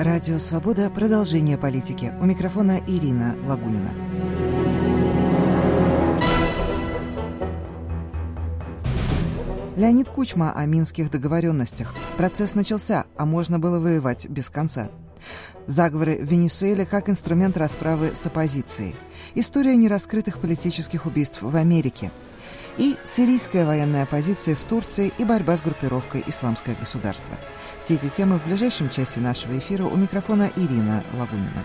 Радио «Свобода». Продолжение политики. У микрофона Ирина Лагунина. Леонид Кучма о минских договоренностях. Процесс начался, а можно было воевать без конца. Заговоры в Венесуэле как инструмент расправы с оппозицией. История нераскрытых политических убийств в Америке. И сирийская военная оппозиция в Турции и борьба с группировкой «Исламское государство». Все эти темы в ближайшем часе нашего эфира. У микрофона Ирина Лагунина.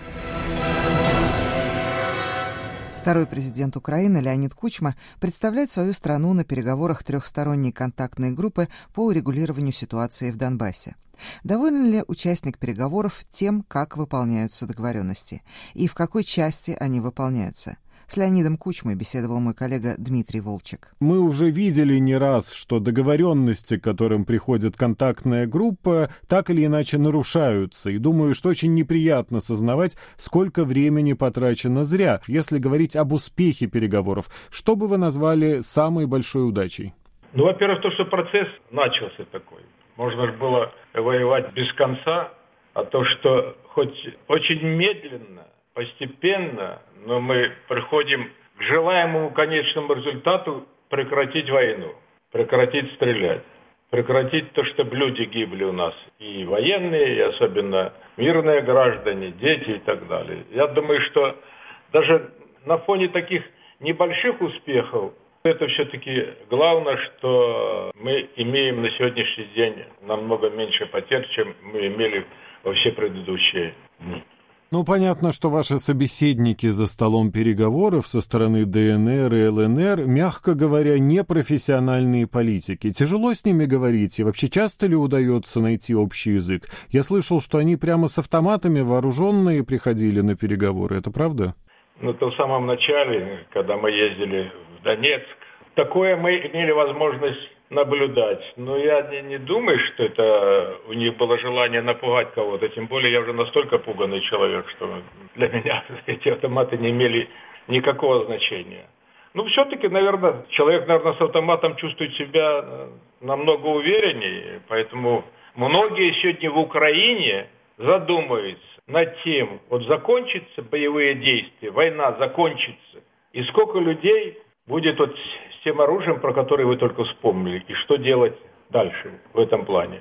Второй президент Украины Леонид Кучма представляет свою страну на переговорах трехсторонней контактной группы по урегулированию ситуации в Донбассе. Доволен ли участник переговоров тем, как выполняются договоренности? И в какой части они выполняются? С Леонидом Кучмой беседовал мой коллега Дмитрий Волчек. Мы уже видели не раз, что договоренности, к которым приходит контактная группа, так или иначе нарушаются. И думаю, что очень неприятно сознавать, сколько времени потрачено зря. Если говорить об успехе переговоров, что бы вы назвали самой большой удачей? Во-первых, то, что процесс начался такой. Можно же было воевать без конца, а то, что хоть очень медленно, постепенно, но мы приходим к желаемому конечному результату прекратить войну, прекратить стрелять, прекратить то, чтобы люди гибли у нас, и военные, и особенно мирные граждане, дети и так далее. Я думаю, что даже на фоне таких небольших успехов, это все-таки главное, что мы имеем на сегодняшний день намного меньше потерь, чем мы имели во все предыдущие дни. Понятно, что ваши собеседники за столом переговоров со стороны ДНР и ЛНР, мягко говоря, не профессиональные политики. Тяжело с ними говорить, и вообще часто ли удается найти общий язык? Я слышал, что они прямо с автоматами вооруженные приходили на переговоры. Это правда? То в самом начале, когда мы ездили в Донецк, такое мы имели возможность наблюдать. Но я не думаю, что это у них было желание напугать кого-то. Тем более я уже настолько пуганный человек, что для меня эти автоматы не имели никакого значения. Все-таки, человек, с автоматом чувствует себя намного увереннее. Поэтому многие сегодня в Украине задумаются над тем, закончатся боевые действия, война закончится, и сколько людей будет с тем оружием, про которое вы только вспомнили, и что делать дальше в этом плане.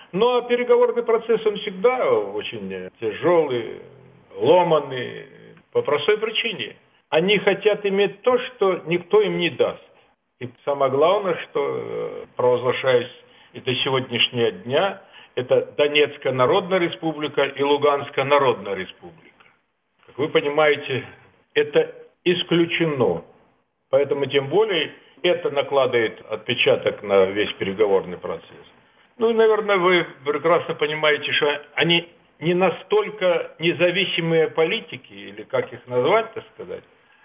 А переговорный процесс, он всегда очень тяжелый, ломаный, по простой причине. Они хотят иметь то, что никто им не даст. И самое главное, что провозглашаюсь и до сегодняшнего дня, это Донецкая Народная Республика и Луганская Народная Республика. Как вы понимаете, это исключено. Поэтому тем более это накладывает отпечаток на весь переговорный процесс. Наверное, вы прекрасно понимаете, что они не настолько независимые политики, или как их назвать, так сказать,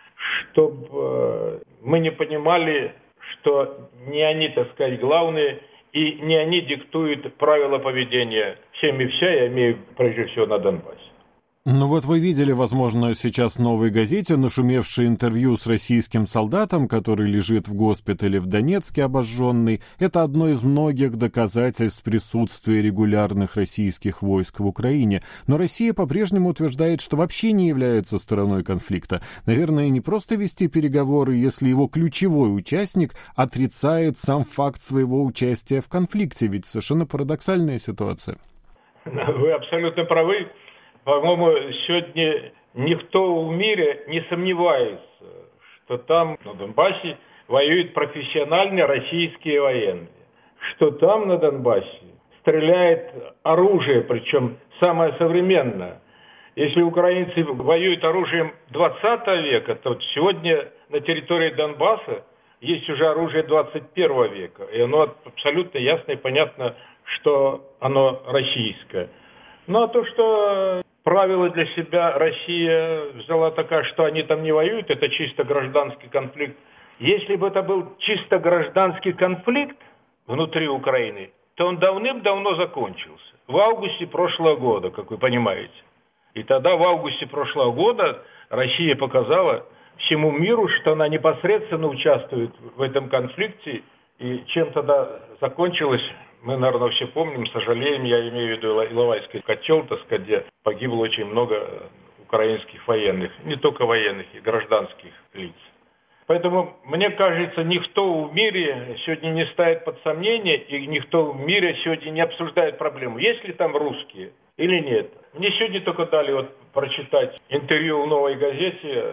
чтобы мы не понимали, что не они, так сказать, главные, и не они диктуют правила поведения всем и вся, я имею прежде всего на Донбассе. Вы видели, возможно, сейчас в «Новой газете» нашумевшее интервью с российским солдатом, который лежит в госпитале в Донецке обожженный. Это одно из многих доказательств присутствия регулярных российских войск в Украине. Но Россия по-прежнему утверждает, что вообще не является стороной конфликта. Наверное, не просто вести переговоры, если его ключевой участник отрицает сам факт своего участия в конфликте. Ведь совершенно парадоксальная ситуация. Вы абсолютно правы. По-моему, сегодня никто в мире не сомневается, что там, на Донбассе, воюют профессиональные российские военные. Что там, на Донбассе, стреляет оружие, причем самое современное. Если украинцы воюют оружием 20 века, то сегодня на территории Донбасса есть уже оружие 21 века. И оно абсолютно ясно и понятно, что оно российское. А то, что правило для себя Россия взяла такая, что они там не воюют, это чисто гражданский конфликт. Если бы это был чисто гражданский конфликт внутри Украины, то он давным-давно закончился. В августе прошлого года, как вы понимаете. И тогда в августе прошлого года Россия показала всему миру, что она непосредственно участвует в этом конфликте И чем тогда закончилось, мы, наверное, все помним, сожалеем, я имею в виду Иловайский котел, так сказать, где погибло очень много украинских военных, не только военных, и гражданских лиц. Поэтому, мне кажется, никто в мире сегодня не ставит под сомнение, и никто в мире сегодня не обсуждает проблему, есть ли там русские или нет. Мне сегодня только дали прочитать интервью в «Новой газете»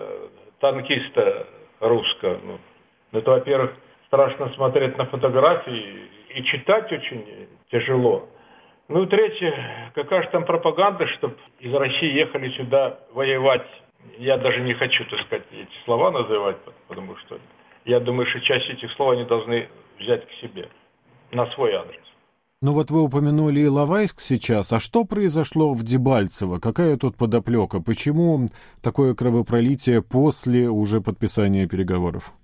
танкиста русского. Это, во-первых, страшно смотреть на фотографии и читать очень тяжело. И третье, какая же там пропаганда, чтобы из России ехали сюда воевать. Я даже не хочу, так сказать, эти слова называть, потому что я думаю, что часть этих слов они должны взять к себе, на свой адрес. Ну вот вы упомянули Иловайск сейчас, а что произошло в Дебальцево? Какая тут подоплека? Почему такое кровопролитие после уже подписания переговоров?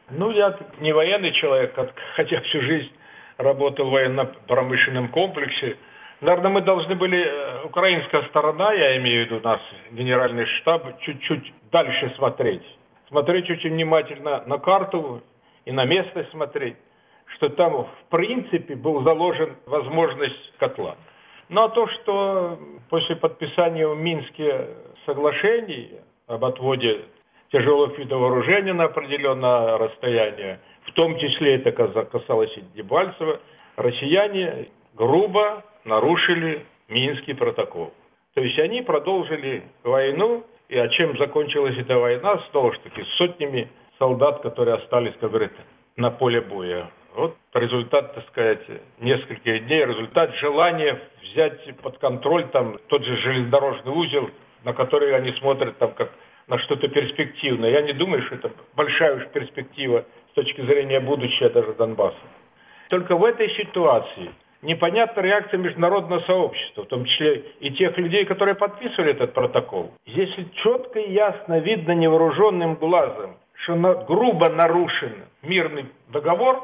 Я не военный человек, хотя всю жизнь работал в военно-промышленном комплексе. Наверное, мы должны были, украинская сторона, я имею в виду наш генеральный штаб, чуть-чуть дальше смотреть. Смотреть очень внимательно на карту и на местность смотреть, что там в принципе был заложен возможность котла. А то, что после подписания в Минске соглашений об отводе тяжелых видов вооружения на определенное расстояние, в том числе это касалось и Дебальцева, россияне грубо нарушили Минский протокол. То есть они продолжили войну, и чем закончилась эта война, снова же таки, с сотнями солдат, которые остались, как говорят, на поле боя. Результат, так сказать, нескольких дней, результат желания взять под контроль тот же железнодорожный узел, на который они смотрят как на что-то перспективное. Я не думаю, что это большая уж перспектива с точки зрения будущего даже Донбасса. Только в этой ситуации непонятна реакция международного сообщества, в том числе и тех людей, которые подписывали этот протокол. Если четко и ясно видно невооруженным глазом, что грубо нарушен мирный договор,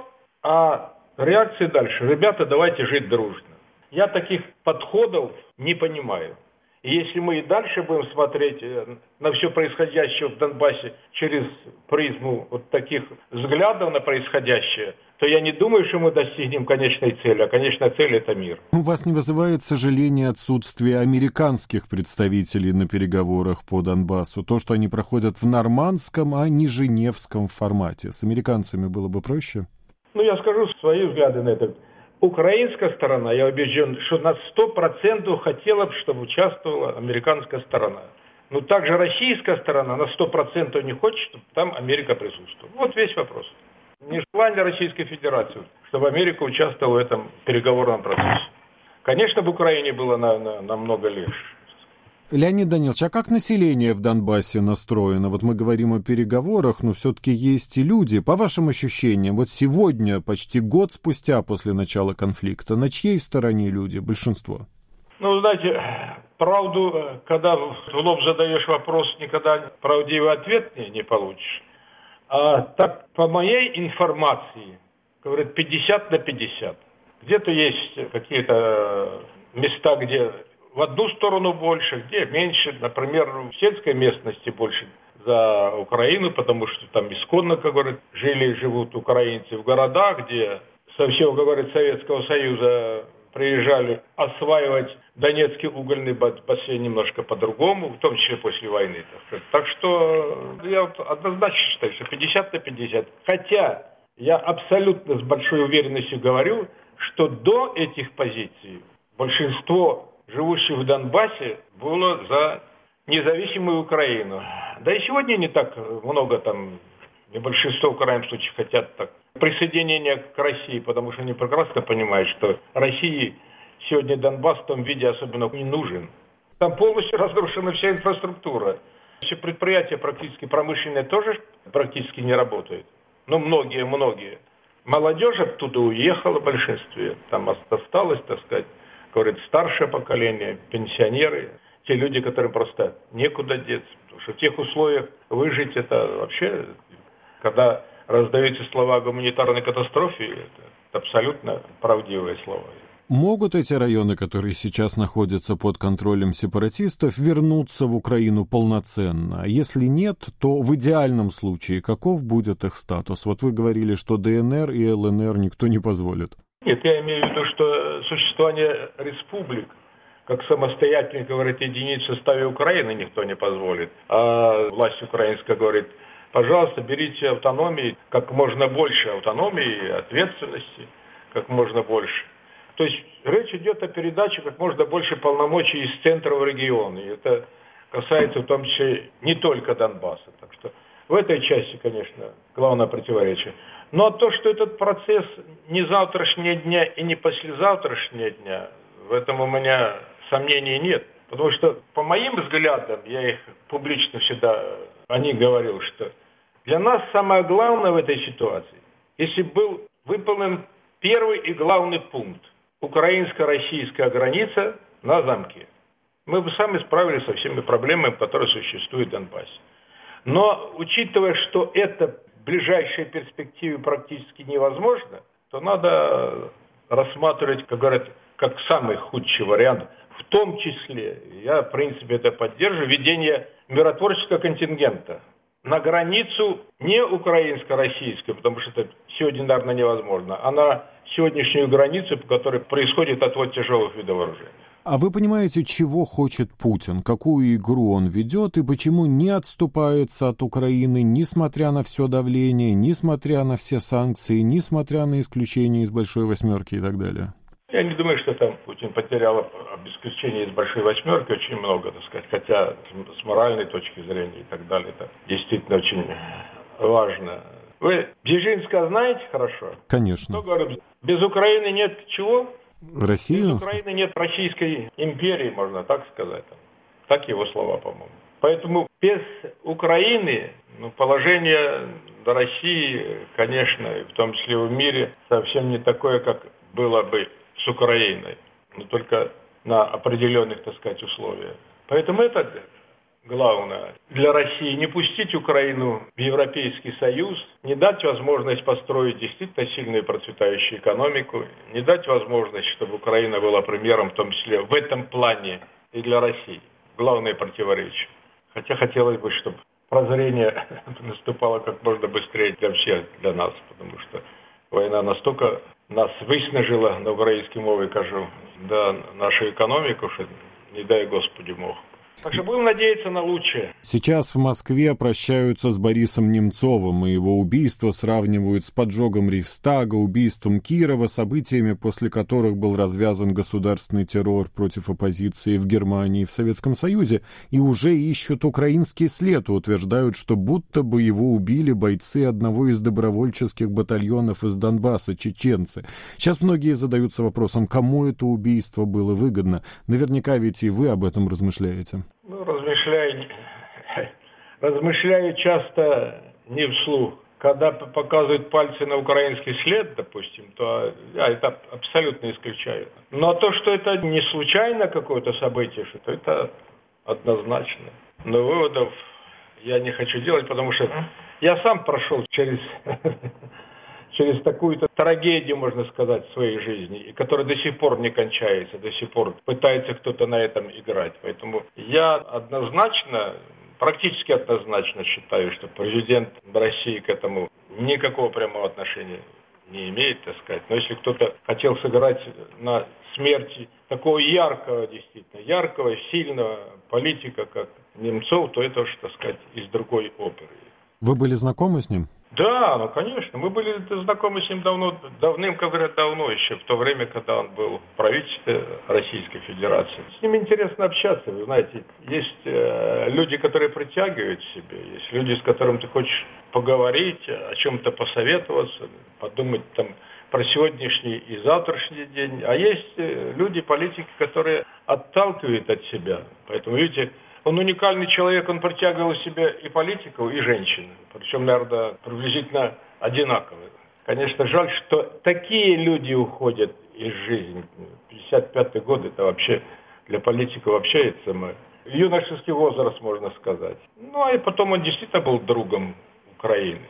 а реакция дальше: ребята, давайте жить дружно. Я таких подходов не понимаю. И если мы и дальше будем смотреть на все происходящее в Донбассе через призму таких взглядов на происходящее, то я не думаю, что мы достигнем конечной цели, а конечная цель – это мир. У вас не вызывает сожаления отсутствие американских представителей на переговорах по Донбассу? То, что они проходят в нормандском, а не женевском формате. С американцами было бы проще? Я скажу свои взгляды на это. Украинская сторона, я убежден, что на 100% хотела бы, чтобы участвовала американская сторона. Также российская сторона на 100% не хочет, чтобы там Америка присутствовала. Весь вопрос. Нежелание Российской Федерации, чтобы Америка участвовала в этом переговорном процессе. Конечно, в Украине было намного легче. Леонид Данилович, а как население в Донбассе настроено? Мы говорим о переговорах, но все-таки есть и люди. По вашим ощущениям, сегодня, почти год спустя после начала конфликта, на чьей стороне люди, большинство? Знаете, правду, когда в лоб задаешь вопрос, никогда правдивый ответ не получишь. А так, по моей информации, говорят, 50 на 50. Где-то есть какие-то места, где в одну сторону больше, где меньше. Например, в сельской местности больше за Украину, потому что там исконно, как говорят, жили и живут украинцы. В городах, где со всего, как говорят, Советского Союза приезжали осваивать Донецкий угольный бассейн немножко по-другому, в том числе после войны. Так что я однозначно считаю, что 50 на 50. Хотя я абсолютно с большой уверенностью говорю, что до этих позиций большинство живущих в Донбассе было за независимую Украину. Да и сегодня не так много и большинство в крайнем случае хотят присоединения к России, потому что они прекрасно понимают, что России сегодня Донбасс в том виде особенно не нужен. Там полностью разрушена вся инфраструктура. Все предприятия практически промышленные тоже практически не работают. Многие. Молодежь оттуда уехала в большинстве. Там осталось, так сказать, говорят, старшее поколение, пенсионеры, те люди, которым просто некуда деться. Потому что в тех условиях выжить это вообще, когда раздаются слова о гуманитарной катастрофе, это абсолютно правдивые слова. Могут эти районы, которые сейчас находятся под контролем сепаратистов, вернуться в Украину полноценно? А если нет, то в идеальном случае каков будет их статус? Вот вы говорили, что ДНР и ЛНР никто не позволит. Нет, я имею в виду, что существование республик как самостоятельной, говорит, единиц в составе Украины никто не позволит. А власть украинская говорит: пожалуйста, берите автономии, как можно больше автономии, ответственности, как можно больше. То есть речь идет о передаче как можно больше полномочий из центра в регионы. И это касается в том числе не только Донбасса. Так что в этой части, конечно, главное противоречие. Но то, что этот процесс не завтрашнего дня и не послезавтрашнего дня, в этом у меня сомнений нет. Потому что, по моим взглядам, я их публично всегда о них говорил, что для нас самое главное в этой ситуации, если был выполнен первый и главный пункт: украинско-российская граница на замке, мы бы сами справились со всеми проблемами, которые существуют в Донбассе. Но, учитывая, что это в ближайшей перспективе практически невозможно, то надо рассматривать, как говорят, как самый худший вариант, в том числе, я в принципе это поддерживаю, введение миротворческого контингента на границу не украинско-российскую, потому что это сегодня, наверное, невозможно, а на сегодняшнюю границу, по которой происходит отвод тяжелых видов вооружения. А вы понимаете, чего хочет Путин, какую игру он ведет и почему не отступается от Украины, несмотря на все давление, несмотря на все санкции, несмотря на исключения из Большой Восьмерки и так далее? Я не думаю, что там Путин потерял, об исключении из Большой Восьмерки, очень много, так сказать. Хотя с моральной точки зрения и так далее, это действительно очень важно. Вы Бжезинского знаете хорошо? Конечно. Кто говорит, без Украины нет чего? Россию? Без Украины нет Российской империи, можно так сказать. Так его слова, по-моему. Поэтому без Украины положение до России, конечно, в том числе в мире, совсем не такое, как было бы с Украиной, но только на определенных, так сказать, условиях. Поэтому это главное для России: не пустить Украину в Европейский Союз, не дать возможность построить действительно сильную процветающую экономику, не дать возможность, чтобы Украина была примером, в том числе в этом плане и для России. Главное противоречие. Хотя хотелось бы, чтобы прозрение наступало как можно быстрее для всех, для нас, потому что война настолько нас выснажила, на украинской мове кажу, да, нашу экономику, что не дай Господи мог. Так что будем надеяться на лучшее. Сейчас в Москве прощаются с Борисом Немцовым, и его убийство сравнивают с поджогом Рейхстага, убийством Кирова, событиями, после которых был развязан государственный террор против оппозиции в Германии и в Советском Союзе, и уже ищут украинский след, и утверждают, что будто бы его убили бойцы одного из добровольческих батальонов из Донбасса, чеченцы. Сейчас многие задаются вопросом, кому это убийство было выгодно. Наверняка ведь и вы об этом размышляете. Размышляю часто не вслух. Когда показывают пальцы на украинский след, допустим, то я это абсолютно исключаю. Но то, что это не случайно какое-то событие, что это однозначно. Но выводов я не хочу делать, потому что я сам прошел через такую-то трагедию, можно сказать, в своей жизни, и которая до сих пор не кончается, до сих пор пытается кто-то на этом играть. Поэтому я однозначно, практически однозначно считаю, что президент России к этому никакого прямого отношения не имеет, так сказать. Но если кто-то хотел сыграть на смерти такого яркого, действительно, яркого, сильного политика, как Немцов, то это уж, так сказать, из другой оперы. Вы были знакомы с ним? Да, конечно. Мы были знакомы с ним давным, как говорят, давно еще, в то время, когда он был в правительстве Российской Федерации. С ним интересно общаться, вы знаете. Есть люди, которые притягивают к себе, есть люди, с которыми ты хочешь поговорить, о чем-то посоветоваться, подумать там про сегодняшний и завтрашний день. А есть люди, политики, которые отталкивают от себя. Поэтому, видите, он уникальный человек, он притягивал к себе и политиков, и женщин. Причем, наверное, приблизительно одинаковые. Конечно, жаль, что такие люди уходят из жизни. 55-й год, это вообще для политиков вообще это юношеский возраст, можно сказать. Ну, а и потом он действительно был другом Украины.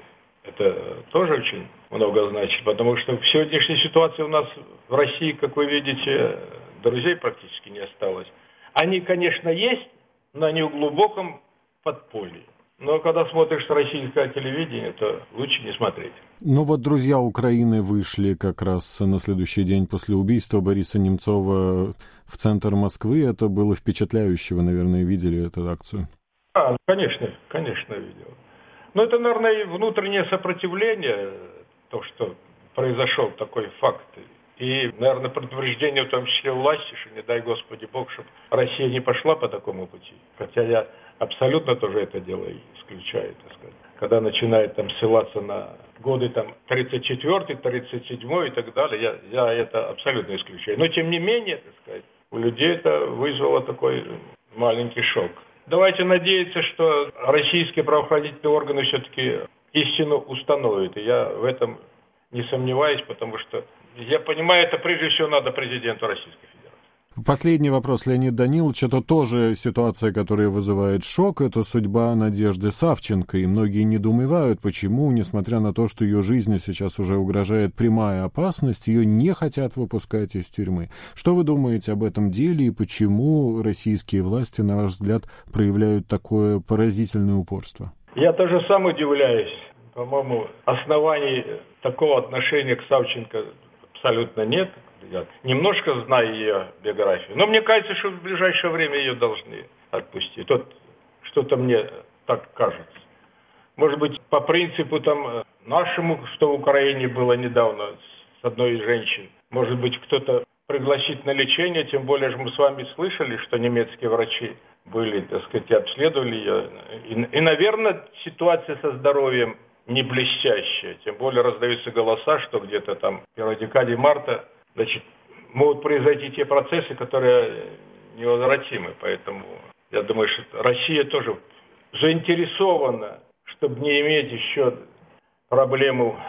Это тоже очень много значит, потому что в сегодняшней ситуации у нас в России, как вы видите, друзей практически не осталось. Они, конечно, есть, но они в глубоком подполье. Но когда смотришь российское телевидение, то лучше не смотреть. Ну вот друзья Украины вышли как раз на следующий день после убийства Бориса Немцова в центр Москвы. Это было впечатляюще. Вы, наверное, видели эту акцию? Конечно, видел. Но это, наверное, и внутреннее сопротивление, то, что произошел такой факт. И, наверное, предупреждение, в том числе власти, что не дай Господи Бог, чтобы Россия не пошла по такому пути. Хотя я абсолютно тоже это дело исключаю, так сказать. Когда начинает там ссылаться на годы там 34-й, 37-й и так далее, я это абсолютно исключаю. Но, тем не менее, так сказать, у людей это вызвало такой маленький шок. Давайте надеяться, что российские правоохранительные органы все-таки истину установят. И я в этом не сомневаюсь, потому что, я понимаю, это прежде всего надо президенту Российской Федерации. Последний вопрос, Леонид Данилович. Это тоже ситуация, которая вызывает шок. Это судьба Надежды Савченко. И многие недоумевают, почему, несмотря на то, что ее жизни сейчас уже угрожает прямая опасность, ее не хотят выпускать из тюрьмы. Что вы думаете об этом деле и почему российские власти, на ваш взгляд, проявляют такое поразительное упорство? Я тоже сам удивляюсь. По-моему, оснований такого отношения к Савченко абсолютно нет. Я немножко знаю ее биографию, но мне кажется, что в ближайшее время ее должны отпустить. Вот что-то мне так кажется. Может быть, по принципу там нашему, что в Украине было недавно с одной из женщин, может быть, кто-то пригласит на лечение, тем более же мы с вами слышали, что немецкие врачи были, так сказать, обследовали ее. И, наверное, ситуация со здоровьем не блестящая. Тем более раздаются голоса, что где-то там в первой декаде марта, значит, могут произойти те процессы, которые невозвратимы. Поэтому я думаю, что Россия тоже заинтересована, чтобы не иметь еще проблему,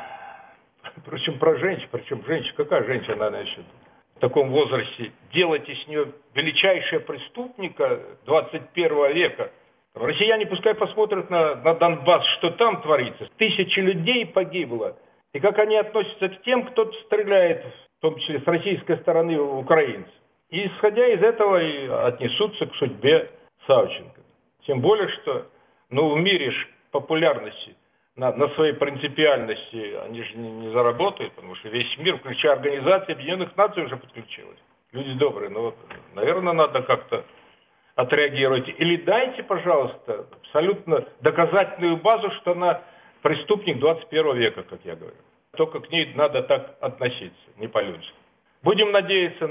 причем женщина, какая женщина, значит, в таком возрасте, делать из нее величайшего преступника 21 века. Россияне пускай посмотрят на Донбасс, что там творится. 1000 людей погибло. И как они относятся к тем, кто стреляет, в том числе с российской стороны, в украинцев. И исходя из этого и отнесутся к судьбе Савченко. Тем более, что в мире популярности на своей принципиальности они же не заработают, потому что весь мир, включая Организацию Объединенных Наций, уже подключилась. Люди добрые, наверное, надо как-то отреагировать. Или дайте, пожалуйста, абсолютно доказательную базу, что она преступник 21 века, как я говорю. Только к ней надо так относиться, не по-людски. Будем надеяться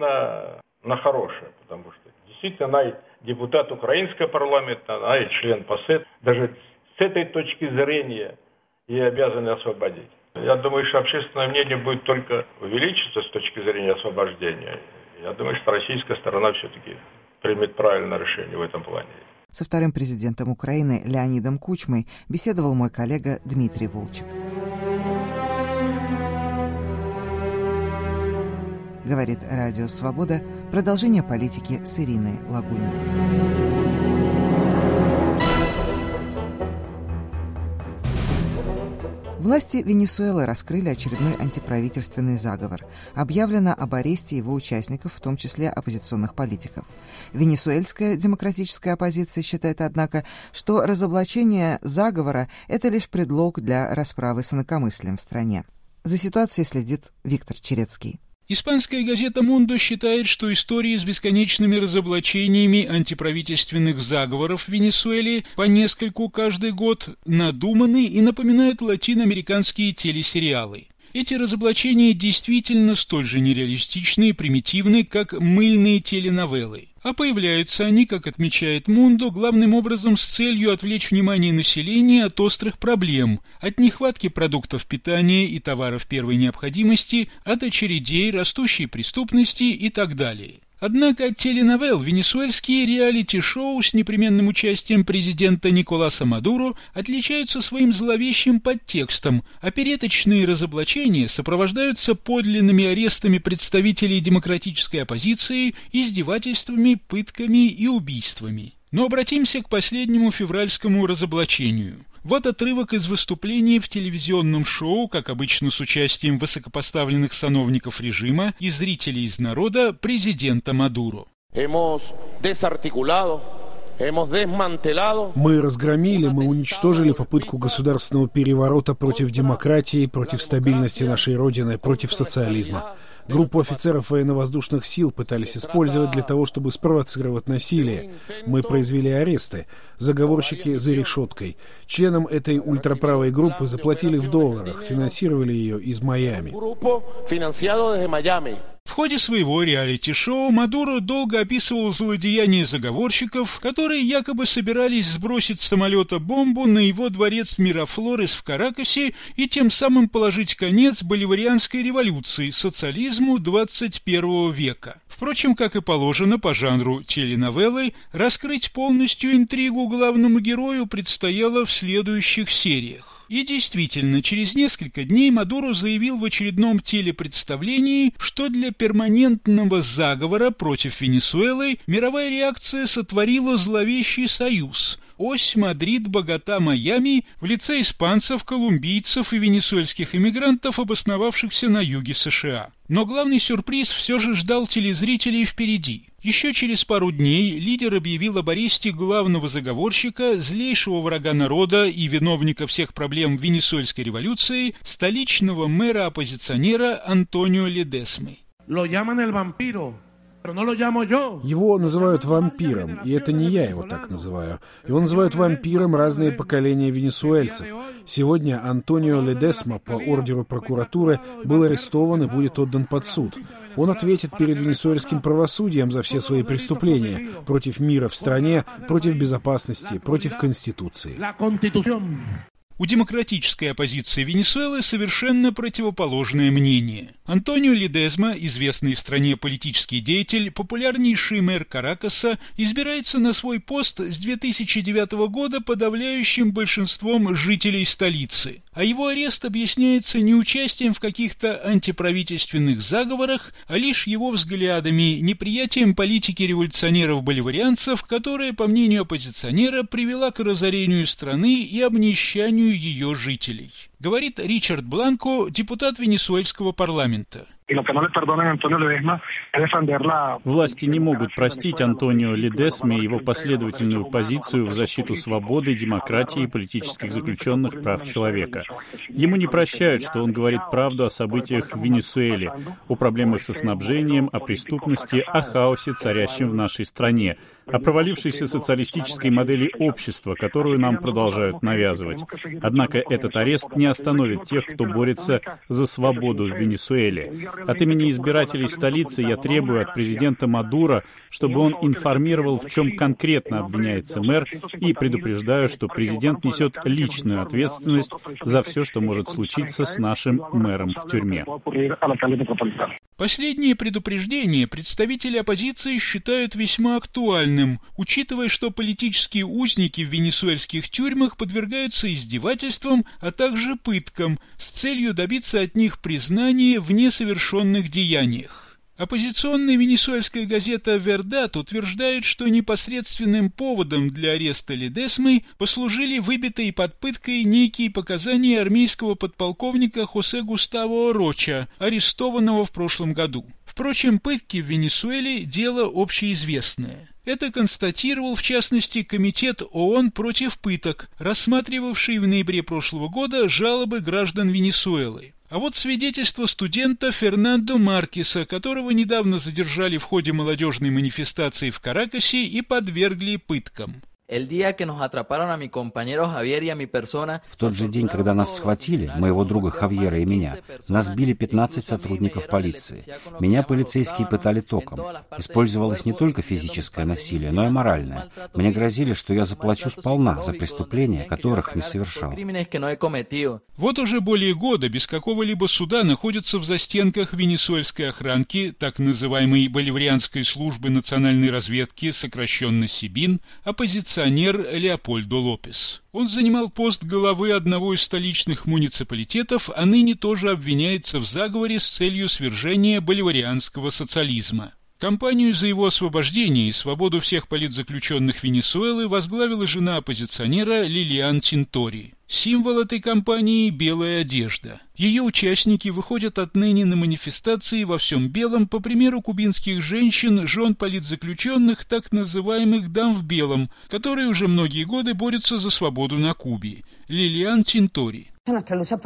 на хорошее, потому что действительно она и депутат украинского парламента, она и член ПАСЕ. Даже с этой точки зрения ее обязаны освободить. Я думаю, что общественное мнение будет только увеличиться с точки зрения освобождения. Я думаю, что российская сторона все-таки примет правильное решение в этом плане. Со вторым президентом Украины Леонидом Кучмой беседовал мой коллега Дмитрий Волчек. Говорит Радио Свобода. Продолжение политики с Ириной Лагуниной. Власти Венесуэлы раскрыли очередной антиправительственный заговор. Объявлено об аресте его участников, в том числе оппозиционных политиков. Венесуэльская демократическая оппозиция считает, однако, что разоблачение заговора – это лишь предлог для расправы с инакомыслием в стране. За ситуацией следит Виктор Черецкий. Испанская газета «Мундо» считает, что истории с бесконечными разоблачениями антиправительственных заговоров в Венесуэле по нескольку каждый год надуманы и напоминают латиноамериканские телесериалы. Эти разоблачения действительно столь же нереалистичны и примитивны, как мыльные теленовеллы. А появляются они, как отмечает «Мундо», главным образом с целью отвлечь внимание населения от острых проблем, от нехватки продуктов питания и товаров первой необходимости, от очередей, растущей преступности и так далее. Однако от теленовелл венесуэльские реалити-шоу с непременным участием президента Николаса Мадуро отличаются своим зловещим подтекстом, а переточные разоблачения сопровождаются подлинными арестами представителей демократической оппозиции, издевательствами, пытками и убийствами. Но обратимся к последнему февральскому разоблачению. Вот отрывок из выступления в телевизионном шоу, как обычно с участием высокопоставленных сановников режима и зрителей из народа, президента Мадуро. Мы разгромили, мы уничтожили попытку государственного переворота против демократии, против стабильности нашей Родины, против социализма. Группу офицеров военно-воздушных сил пытались использовать для того, чтобы спровоцировать насилие. Мы произвели аресты. Заговорщики за решеткой. Членам этой ультраправой группы заплатили в долларах, финансировали ее из Майами. В ходе своего реалити-шоу Мадуро долго описывал злодеяния заговорщиков, которые якобы собирались сбросить с самолета бомбу на его дворец Мирафлорес в Каракасе и тем самым положить конец боливарианской революции, социализму 21 века. Впрочем, как и положено по жанру теленовеллы, раскрыть полностью интригу главному герою предстояло в следующих сериях. И действительно, через несколько дней Мадуро заявил в очередном телепредставлении, что для перманентного заговора против Венесуэлы мировая реакция сотворила зловещий союз – ось Мадрид-Богота-Майами в лице испанцев, колумбийцев и венесуэльских эмигрантов, обосновавшихся на юге США. Но главный сюрприз все же ждал телезрителей впереди. Еще через пару дней лидер объявил об аресте главного заговорщика, злейшего врага народа и виновника всех проблем венесуэльской революции, столичного мэра-оппозиционера Антонио Ледесмы. Его называют вампиром, и это не я его так называю. Его называют вампиром разные поколения венесуэльцев. Сегодня Антонио Ледесма по ордеру прокуратуры был арестован и будет отдан под суд. Он ответит перед венесуэльским правосудием за все свои преступления против мира в стране, против безопасности, против Конституции. У демократической оппозиции Венесуэлы совершенно противоположное мнение. Антонио Ледесма, известный в стране политический деятель, популярнейший мэр Каракаса, избирается на свой пост с 2009 года подавляющим большинством жителей столицы. А его арест объясняется не участием в каких-то антиправительственных заговорах, а лишь его взглядами, неприятием политики революционеров-боливарианцев, которая, по мнению оппозиционера, привела к разорению страны и обнищанию ее жителей. Говорит Ричард Бланко, депутат венесуэльского парламента. Власти не могут простить Антонио Ледесме его последовательную позицию в защиту свободы, демократии и политических заключенных, прав человека. Ему не прощают, что он говорит правду о событиях в Венесуэле, о проблемах со снабжением, о преступности, о хаосе, царящем в нашей стране, о провалившейся социалистической модели общества, которую нам продолжают навязывать. Однако этот арест не остановит тех, кто борется за свободу в Венесуэле. От имени избирателей столицы я требую от президента Мадуро, чтобы он информировал, в чем конкретно обвиняется мэр, и предупреждаю, что президент несет личную ответственность за все, что может случиться с нашим мэром в тюрьме. Последнее предупреждение представители оппозиции считают весьма актуальным, учитывая, что политические узники в венесуэльских тюрьмах подвергаются издевательствам, а также пыткам, с целью добиться от них признания в несовершенных деяниях. Оппозиционная венесуэльская газета «Вердат» утверждает, что непосредственным поводом для ареста Ледесмы послужили выбитые под пыткой некие показания армейского подполковника Хосе Густаво Роча, арестованного в прошлом году. Впрочем, пытки в Венесуэле – дело общеизвестное. Это констатировал, в частности, Комитет ООН против пыток, рассматривавший в ноябре прошлого года жалобы граждан Венесуэлы. А вот свидетельство студента Фернандо Маркеса, которого недавно задержали в ходе молодежной манифестации в Каракасе и подвергли пыткам. В тот же день, когда нас схватили, моего друга Хавьера и меня, нас били 15 сотрудников полиции. Меня полицейские пытали током. Использовалось не только физическое насилие, но и моральное. Мне грозили, что я заплачу сполна за преступления, которых не совершал. Вот уже более года без какого-либо суда находится в застенках венесуэльской охранки, так называемой Боливарианской службы национальной разведки, сокращенно СИБИН, оппозиционер Леопольдо Лопес. Он занимал пост главы одного из столичных муниципалитетов, а ныне тоже обвиняется в заговоре с целью свержения боливарианского социализма. Кампанию за его освобождение и свободу всех политзаключенных Венесуэлы возглавила жена оппозиционера Лилиан Тинтори. Символ этой кампании – белая одежда. Ее участники выходят отныне на манифестации во всем белом, по примеру кубинских женщин, жен политзаключенных, так называемых «дам в белом», которые уже многие годы борются за свободу на Кубе. Лилиан Тинтори. Мы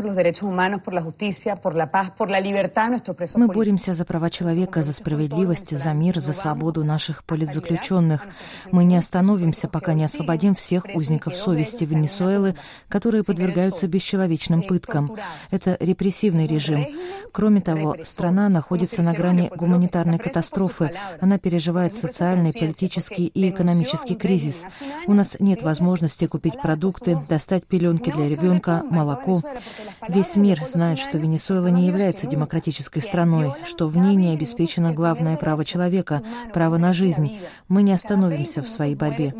боремся за права человека, за справедливость, за мир, за свободу наших политзаключенных. Мы не остановимся, пока не освободим всех узников совести Венесуэлы, которые подвергаются бесчеловечным пыткам. Это репрессивный режим. Кроме того, страна находится на грани гуманитарной катастрофы. Она переживает социальный, политический и экономический кризис. У нас нет возможности купить продукты, достать пеленки для ребенка, молоко. Весь мир знает, что Венесуэла не является демократической страной, что в ней не обеспечено главное право человека – право на жизнь. Мы не остановимся в своей борьбе.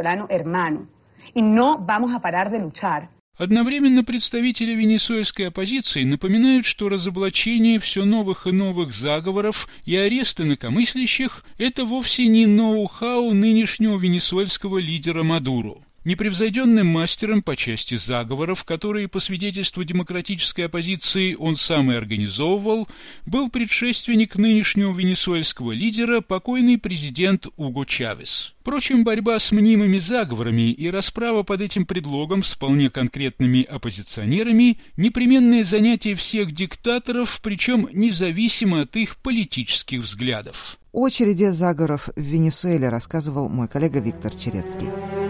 Одновременно представители венесуэльской оппозиции напоминают, что разоблачение все новых и новых заговоров и аресты инакомыслящих – это вовсе не ноу-хау нынешнего венесуэльского лидера Мадуро. Непревзойденным мастером по части заговоров, которые, по свидетельству демократической оппозиции, он сам и организовывал, был предшественник нынешнего венесуэльского лидера, покойный президент Уго Чавес. Впрочем, борьба с мнимыми заговорами и расправа под этим предлогом с вполне конкретными оппозиционерами – непременное занятие всех диктаторов, причем независимо от их политических взглядов. О череде заговоров в Венесуэле рассказывал мой коллега Виктор Черецкий.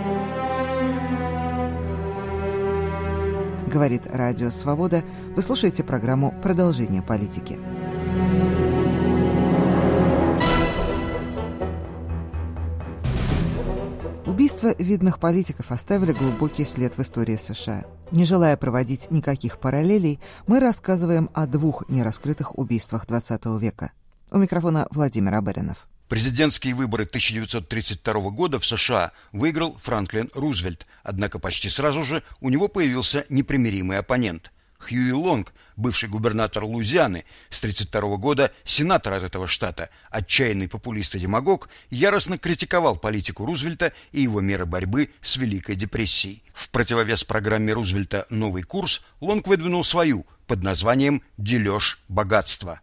Говорит Радио Свобода. Вы слушаете программу «Продолжение политики». Убийства видных политиков оставили глубокий след в истории США. Не желая проводить никаких параллелей, мы рассказываем о двух нераскрытых убийствах XX века. У микрофона Владимир Абаринов. Президентские выборы 1932 года в США выиграл Франклин Рузвельт, однако почти сразу же у него появился непримиримый оппонент. Хьюи Лонг, бывший губернатор Луизианы, с 1932 года сенатор от этого штата, отчаянный популист и демагог, яростно критиковал политику Рузвельта и его меры борьбы с Великой депрессией. В противовес программе Рузвельта «Новый курс» Лонг выдвинул свою под названием «Дележ богатства».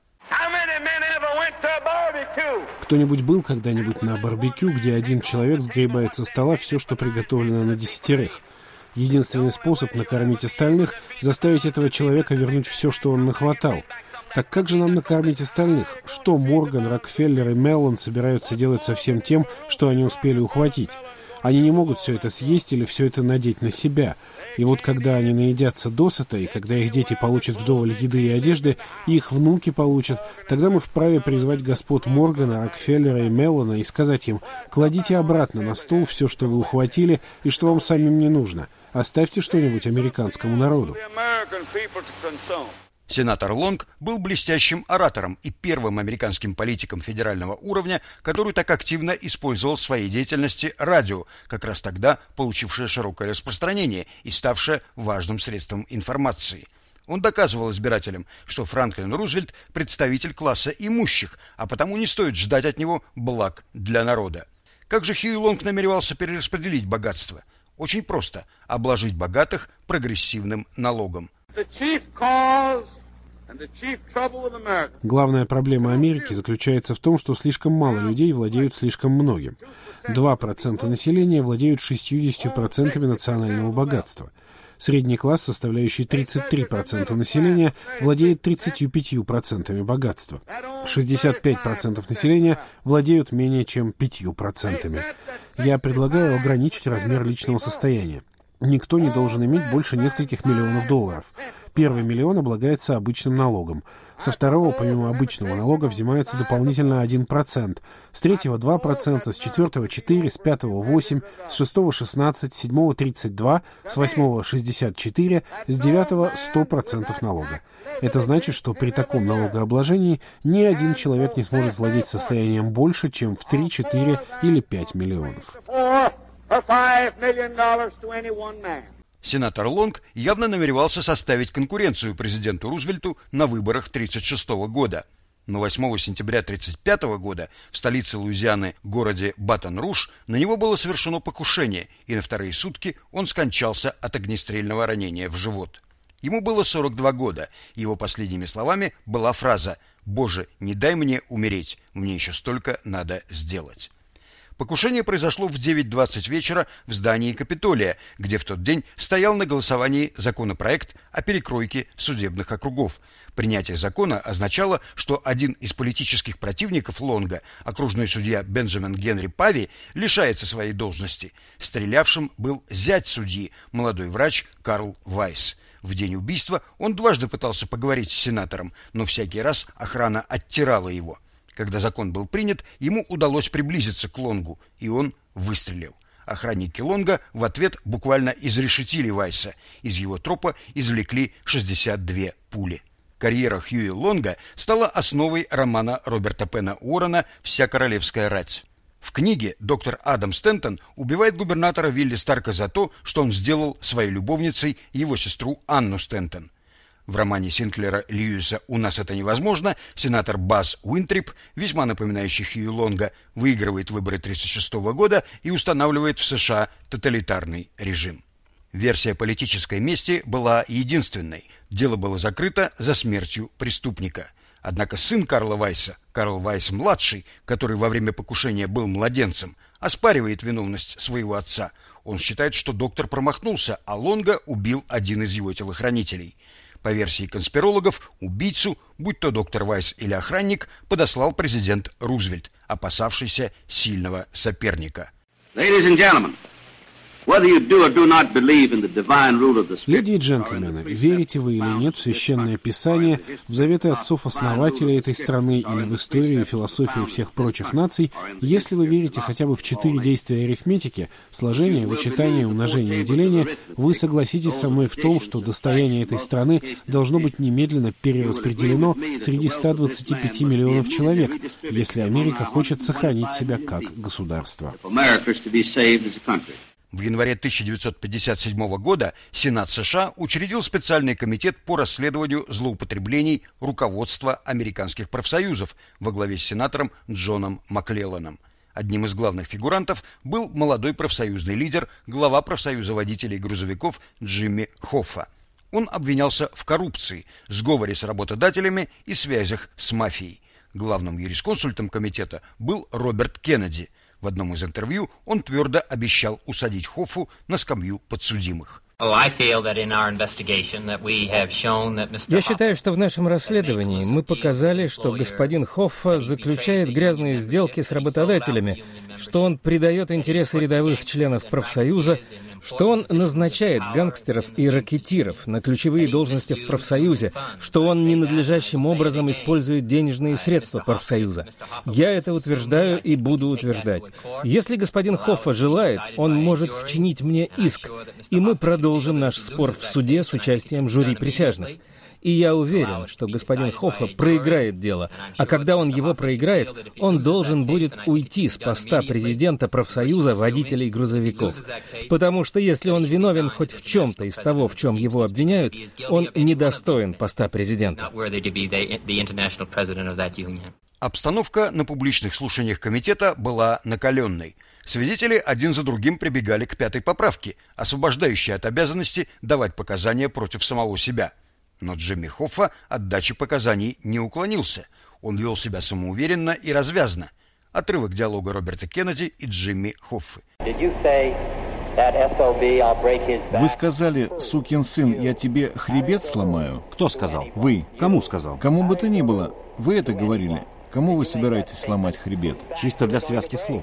Кто-нибудь был когда-нибудь на барбекю, где один человек сгребает со стола все, что приготовлено на 10? Единственный способ накормить остальных – заставить этого человека вернуть все, что он нахватал. Так как же нам накормить остальных? Что Морган, Рокфеллер и Меллон собираются делать со всем тем, что они успели ухватить? Они не могут все это съесть или все это надеть на себя. И вот когда они наедятся досыта, и когда их дети получат вдоволь еды и одежды, и их внуки получат, тогда мы вправе призвать господ Моргана, Рокфеллера и Меллона и сказать им: кладите обратно на стол все, что вы ухватили и что вам самим не нужно. Оставьте что-нибудь американскому народу. Сенатор Лонг был блестящим оратором и первым американским политиком федерального уровня, который так активно использовал в своей деятельности радио, как раз тогда получившее широкое распространение и ставшее важным средством информации. Он доказывал избирателям, что Франклин Рузвельт – представитель класса имущих, а потому не стоит ждать от него благ для народа. Как же Хьюи Лонг намеревался перераспределить богатство? Очень просто – обложить богатых прогрессивным налогом. Главная проблема Америки заключается в том, что слишком мало людей владеют слишком многим. 2% населения владеют 60% национального богатства. Средний класс, составляющий 33% населения, владеет 35% богатства. 65% населения владеют менее чем 5%. Я предлагаю ограничить размер личного состояния. Никто не должен иметь больше нескольких миллионов долларов. Первый миллион облагается обычным налогом. Со второго, помимо обычного налога, взимается дополнительно 1%. С третьего 2%, с четвертого 4%, с пятого 8%, с шестого 16%, с седьмого 32%, с восьмого 64%, с девятого 100% налога. Это значит, что при таком налогообложении ни один человек не сможет владеть состоянием больше, чем в 3, 4 или 5 миллионов. Сенатор Лонг явно намеревался составить конкуренцию президенту Рузвельту на выборах 1936 года. Но 8 сентября 1935 года в столице Луизианы, городе Батон-Руж, на него было совершено покушение, и на вторые сутки он скончался от огнестрельного ранения в живот. Ему было 42 года, и его последними словами была фраза «Боже, не дай мне умереть, мне еще столько надо сделать». Покушение произошло в 9:20 вечера в здании Капитолия, где в тот день стоял на голосовании законопроект о перекройке судебных округов. Принятие закона означало, что один из политических противников Лонга, окружной судья Бенджамин Генри Пави, лишается своей должности. Стрелявшим был зять судьи, молодой врач Карл Вайс. В день убийства он дважды пытался поговорить с сенатором, но всякий раз охрана оттирала его. Когда закон был принят, ему удалось приблизиться к Лонгу, и он выстрелил. Охранники Лонга в ответ буквально изрешетили Вайса. Из его трупа извлекли 62 пули. Карьера Хьюи Лонга стала основой романа Роберта Пена Уоррена «Вся королевская рать». В книге доктор Адам Стентон убивает губернатора Вилли Старка за то, что он сделал своей любовницей его сестру Анну Стентон. В романе Синклера Льюиса «У нас это невозможно» сенатор Базз Уинтрип, весьма напоминающий Хьюи Лонга, выигрывает выборы 1936 года и устанавливает в США тоталитарный режим. Версия политической мести была единственной. Дело было закрыто за смертью преступника. Однако сын Карла Вайса, Карл Вайс-младший, который во время покушения был младенцем, оспаривает виновность своего отца. Он считает, что доктор промахнулся, а Лонга убил один из его телохранителей. По версии конспирологов, убийцу, будь то доктор Вайс или охранник, подослал президент Рузвельт, опасавшийся сильного соперника. Леди и джентльмены, верите вы или нет в Священное Писание, в заветы отцов-основателей этой страны или в историю и философию всех прочих наций, если вы верите хотя бы в 4 действия арифметики, сложение, вычитание, умножение и деление, вы согласитесь со мной в том, что достояние этой страны должно быть немедленно перераспределено среди 125 миллионов человек, если Америка хочет сохранить себя как государство. В январе 1957 года Сенат США учредил специальный комитет по расследованию злоупотреблений руководства американских профсоюзов во главе с сенатором Джоном Маклелланом. Одним из главных фигурантов был молодой профсоюзный лидер, глава профсоюза водителей грузовиков Джимми Хоффа. Он обвинялся в коррупции, сговоре с работодателями и связях с мафией. Главным юрисконсультом комитета был Роберт Кеннеди. В одном из интервью он твердо обещал усадить Хоффу на скамью подсудимых. Я считаю, что в нашем расследовании мы показали, что господин Хоффа заключает грязные сделки с работодателями, что он предает интересы рядовых членов профсоюза, что он назначает гангстеров и ракетиров на ключевые должности в профсоюзе, что он ненадлежащим образом использует денежные средства профсоюза. Я это утверждаю и буду утверждать. Если господин Хоффа желает, он может вчинить мне иск, и мы продолжим наш спор в суде с участием жюри присяжных. И я уверен, что господин Хоффа проиграет дело, а когда он его проиграет, он должен будет уйти с поста президента профсоюза водителей грузовиков. Потому что если он виновен хоть в чем-то из того, в чем его обвиняют, он недостоин поста президента. Обстановка на публичных слушаниях комитета была накаленной. Свидетели один за другим прибегали к 5-й поправке, освобождающей от обязанности давать показания против самого себя. Но Джимми Хоффа от дачи показаний не уклонился. Он вел себя самоуверенно и развязно. Отрывок диалога Роберта Кеннеди и Джимми Хоффы. Вы сказали, сукин сын, я тебе хребет сломаю? Кто сказал? Вы. Кому сказал? Кому бы то ни было. Вы это говорили. Кому вы собираетесь сломать хребет? Чисто для связки слов.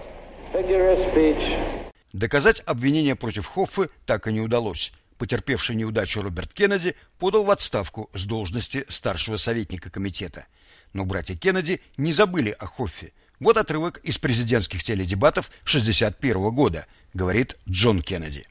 Доказать обвинение против Хоффы так и не удалось. Потерпевший неудачу Роберт Кеннеди подал в отставку с должности старшего советника комитета. Но братья Кеннеди не забыли о Хоффе. Вот отрывок из президентских теледебатов 1961 года, говорит Джон Кеннеди.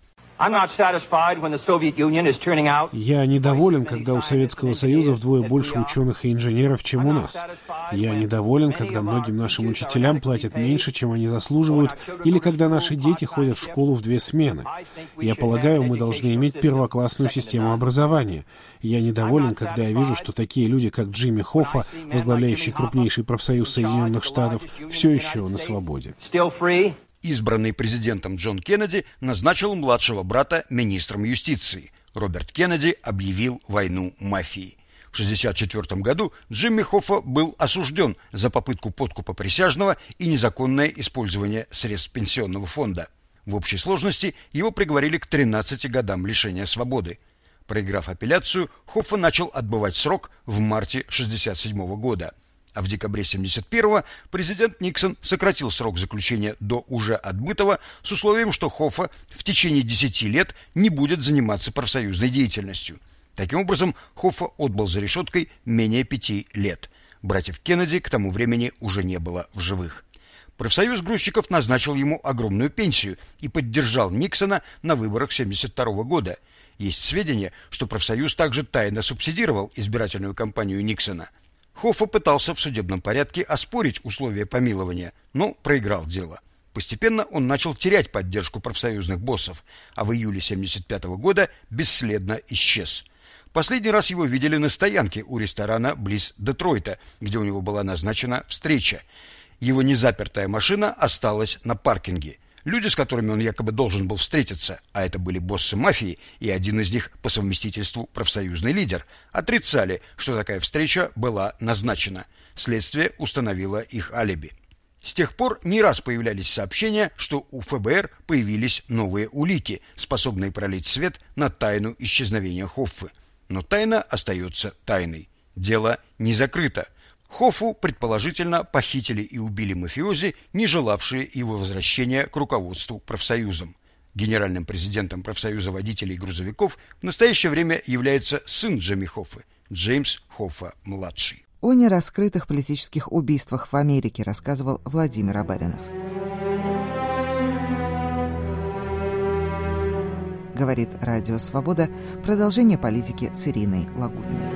Я недоволен, когда у Советского Союза вдвое больше ученых и инженеров, чем у нас. Я недоволен, когда многим нашим учителям платят меньше, чем они заслуживают, или когда наши дети ходят в школу в 2 смены. Я полагаю, мы должны иметь первоклассную систему образования. Я недоволен, когда я вижу, что такие люди, как Джимми Хоффа, возглавляющий крупнейший профсоюз Соединенных Штатов, все еще на свободе. Избранный президентом Джон Кеннеди назначил младшего брата министром юстиции. Роберт Кеннеди объявил войну мафии. В 1964 году Джимми Хоффа был осужден за попытку подкупа присяжного и незаконное использование средств пенсионного фонда. В общей сложности его приговорили к 13 годам лишения свободы. Проиграв апелляцию, Хоффа начал отбывать срок в марте 1967 года. А в декабре 1971-го президент Никсон сократил срок заключения до уже отбытого с условием, что Хоффа в течение 10 лет не будет заниматься профсоюзной деятельностью. Таким образом, Хоффа отбыл за решеткой менее 5 лет. Братьев Кеннеди к тому времени уже не было в живых. Профсоюз грузчиков назначил ему огромную пенсию и поддержал Никсона на выборах 1972 года. Есть сведения, что профсоюз также тайно субсидировал избирательную кампанию Никсона. Хоффа пытался в судебном порядке оспорить условия помилования, но проиграл дело. Постепенно он начал терять поддержку профсоюзных боссов, а в июле 1975 года бесследно исчез. Последний раз его видели на стоянке у ресторана близ Детройта, где у него была назначена встреча. Его незапертая машина осталась на паркинге. Люди, с которыми он якобы должен был встретиться, а это были боссы мафии, и один из них по совместительству профсоюзный лидер, отрицали, что такая встреча была назначена. Следствие установило их алиби. С тех пор не раз появлялись сообщения, что у ФБР появились новые улики, способные пролить свет на тайну исчезновения Хоффы. Но тайна остается тайной. Дело не закрыто. Хоффу, предположительно, похитили и убили мафиози, не желавшие его возвращения к руководству профсоюзом. Генеральным президентом профсоюза водителей грузовиков в настоящее время является сын Джимми Хоффы, Джеймс Хоффа-младший. О нераскрытых политических убийствах в Америке рассказывал Владимир Абаринов. Говорит Радио Свобода. Продолжение политики с Ириной Лагуниной.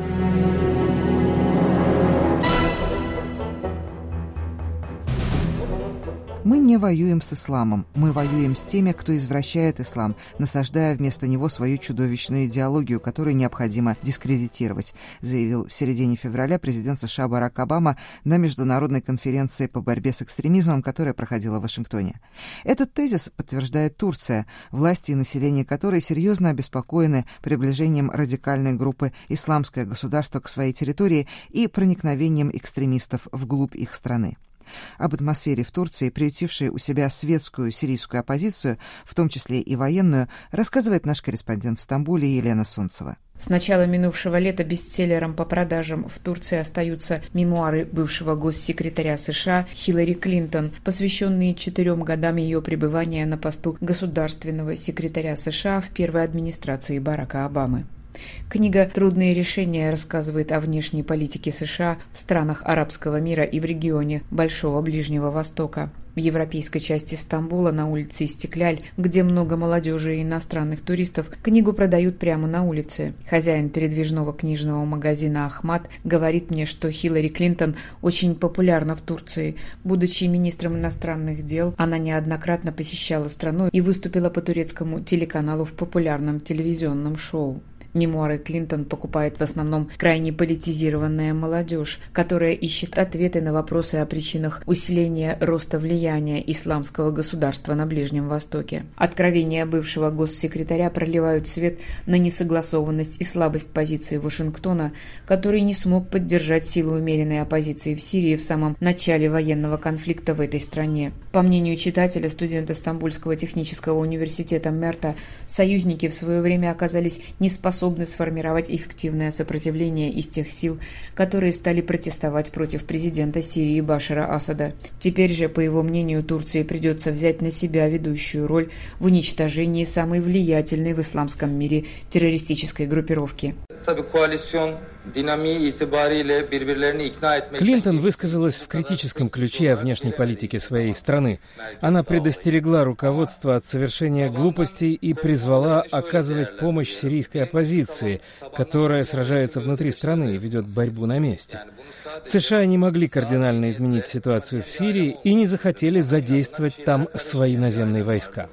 Мы не воюем с исламом, мы воюем с теми, кто извращает ислам, насаждая вместо него свою чудовищную идеологию, которую необходимо дискредитировать, заявил в середине февраля президент США Барак Обама на международной конференции по борьбе с экстремизмом, которая проходила в Вашингтоне. Этот тезис подтверждает Турция, власти и население которой серьезно обеспокоены приближением радикальной группы «Исламское государство» к своей территории и проникновением экстремистов вглубь их страны. Об атмосфере в Турции, приютившей у себя светскую сирийскую оппозицию, в том числе и военную, рассказывает наш корреспондент в Стамбуле Елена Сунцева. С начала минувшего лета бестселлером по продажам в Турции остаются мемуары бывшего госсекретаря США Хиллари Клинтон, посвященные 4 годам ее пребывания на посту государственного секретаря США в первой администрации Барака Обамы. Книга «Трудные решения» рассказывает о внешней политике США в странах арабского мира и в регионе Большого Ближнего Востока. В европейской части Стамбула на улице Истикляль, где много молодежи и иностранных туристов, книгу продают прямо на улице. Хозяин передвижного книжного магазина «Ахмат» говорит мне, что Хиллари Клинтон очень популярна в Турции. Будучи министром иностранных дел, она неоднократно посещала страну и выступила по турецкому телеканалу в популярном телевизионном шоу. Мемуары Клинтон покупает в основном крайне политизированная молодежь, которая ищет ответы на вопросы о причинах усиления роста влияния исламского государства на Ближнем Востоке. Откровения бывшего госсекретаря проливают свет на несогласованность и слабость позиции Вашингтона, который не смог поддержать силы умеренной оппозиции в Сирии в самом начале военного конфликта в этой стране. По мнению читателя, студента Стамбульского технического университета Мерта, союзники в свое время оказались неспособны сформировать эффективное сопротивление из тех сил, которые стали протестовать против президента Сирии Башара Асада. Теперь же, по его мнению, Турции придется взять на себя ведущую роль в уничтожении самой влиятельной в исламском мире террористической группировки. Клинтон высказалась в критическом ключе о внешней политике своей страны. Она предостерегла руководство от совершения глупостей и призвала оказывать помощь сирийской оппозиции, которая сражается внутри страны и ведет борьбу на месте. США не могли кардинально изменить ситуацию в Сирии и не захотели задействовать там свои наземные войска.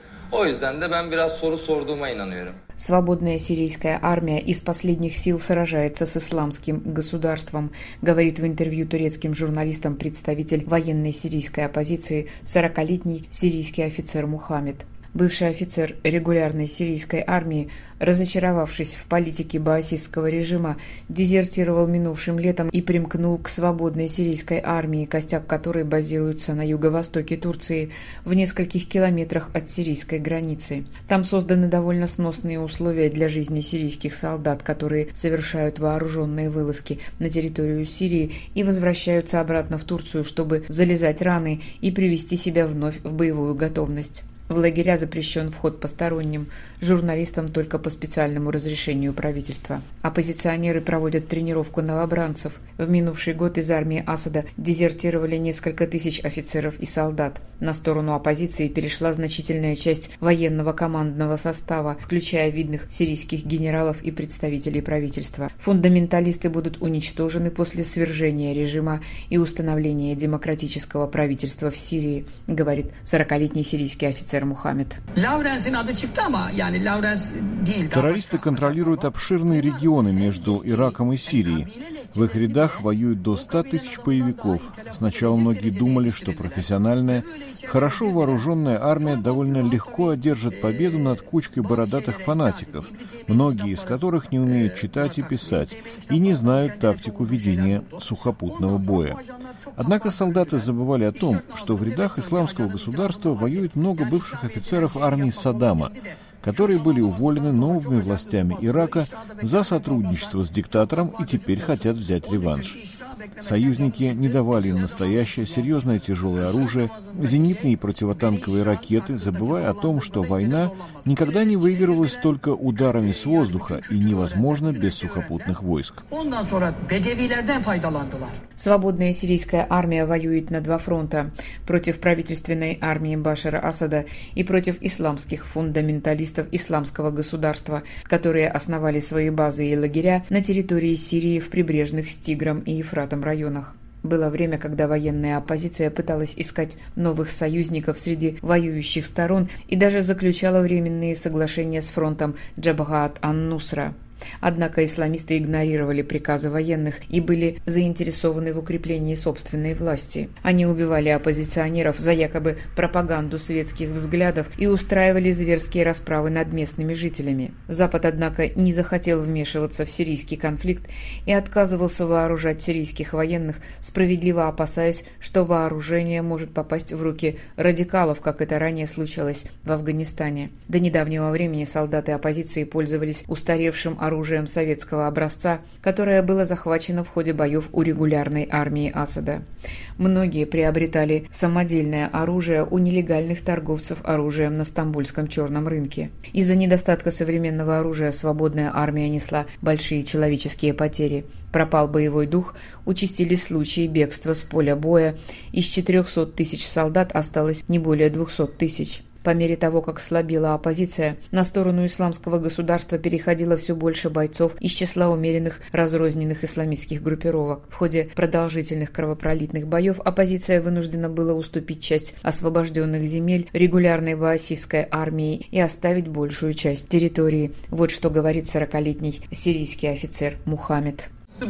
Свободная сирийская армия из последних сил сражается с исламским государством, говорит в интервью турецким журналистам представитель военной сирийской оппозиции 40-летний сирийский офицер Мухаммед. Бывший офицер регулярной сирийской армии, разочаровавшись в политике баасистского режима, дезертировал минувшим летом и примкнул к свободной сирийской армии, костяк которой базируется на юго-востоке Турции, в нескольких километрах от сирийской границы. Там созданы довольно сносные условия для жизни сирийских солдат, которые совершают вооруженные вылазки на территорию Сирии и возвращаются обратно в Турцию, чтобы залезать раны и привести себя вновь в боевую готовность. В лагеря запрещен вход посторонним, журналистам только по специальному разрешению правительства. Оппозиционеры проводят тренировку новобранцев. В минувший год из армии Асада дезертировали несколько тысяч офицеров и солдат. На сторону оппозиции перешла значительная часть военного командного состава, включая видных сирийских генералов и представителей правительства. Фундаменталисты будут уничтожены после свержения режима и установления демократического правительства в Сирии, говорит 40-летний сирийский офицер Мухаммед. Террористы контролируют обширные регионы между Ираком и Сирией. В их рядах воюют до 100 тысяч боевиков. Сначала многие думали, что профессиональная, хорошо вооруженная армия довольно легко одержит победу над кучкой бородатых фанатиков, многие из которых не умеют читать и писать и не знают тактику ведения сухопутного боя. Однако солдаты забывали о том, что в рядах исламского государства воюет много бывших офицеров армии Саддама, которые были уволены новыми властями Ирака за сотрудничество с диктатором и теперь хотят взять реванш. Союзники не давали им настоящее серьезное тяжелое оружие, зенитные и противотанковые ракеты, забывая о том, что война никогда не выигрывалась только ударами с воздуха и невозможно без сухопутных войск. Свободная сирийская армия воюет на два фронта – против правительственной армии Башара Асада и против исламских фундаменталистов исламского государства, которые основали свои базы и лагеря на территории Сирии в прибрежных с Тигром и Ефратом районах. Было время, когда военная оппозиция пыталась искать новых союзников среди воюющих сторон и даже заключала временные соглашения с фронтом Джабхат ан-Нусра. Однако исламисты игнорировали приказы военных и были заинтересованы в укреплении собственной власти. Они убивали оппозиционеров за якобы пропаганду светских взглядов и устраивали зверские расправы над местными жителями. Запад, однако, не захотел вмешиваться в сирийский конфликт и отказывался вооружать сирийских военных, справедливо опасаясь, что вооружение может попасть в руки радикалов, как это ранее случалось в Афганистане. До недавнего времени солдаты оппозиции пользовались устаревшим оружием советского образца, которое было захвачено в ходе боев у регулярной армии Асада. Многие приобретали самодельное оружие у нелегальных торговцев оружием на стамбульском черном рынке. Из-за недостатка современного оружия свободная армия несла большие человеческие потери. Пропал боевой дух, участились случаи бегства с поля боя. Из 400 тысяч солдат осталось не более 200 тысяч. По мере того, как слабела оппозиция, на сторону исламского государства переходило все больше бойцов из числа умеренных разрозненных исламистских группировок. В ходе продолжительных кровопролитных боев оппозиция вынуждена была уступить часть освобожденных земель регулярной баасистской армии и оставить большую часть территории. Вот что говорит 40-летний сирийский офицер Мухаммед. В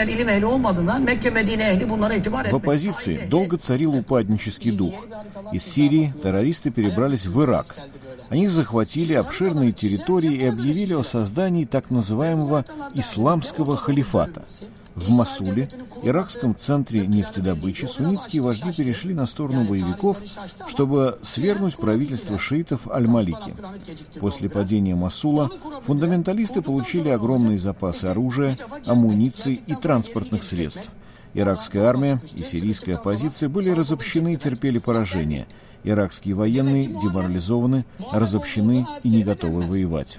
оппозиции долго царил упаднический дух. Из Сирии террористы перебрались в Ирак. Они захватили обширные территории и объявили о создании так называемого «исламского халифата». В Мосуле, иракском центре нефтедобычи, суннитские вожди перешли на сторону боевиков, чтобы свергнуть правительство шиитов Аль-Малики. После падения Мосула фундаменталисты получили огромные запасы оружия, амуниции и транспортных средств. Иракская армия и сирийская оппозиция были разобщены и терпели поражение. Иракские военные деморализованы, разобщены и не готовы воевать.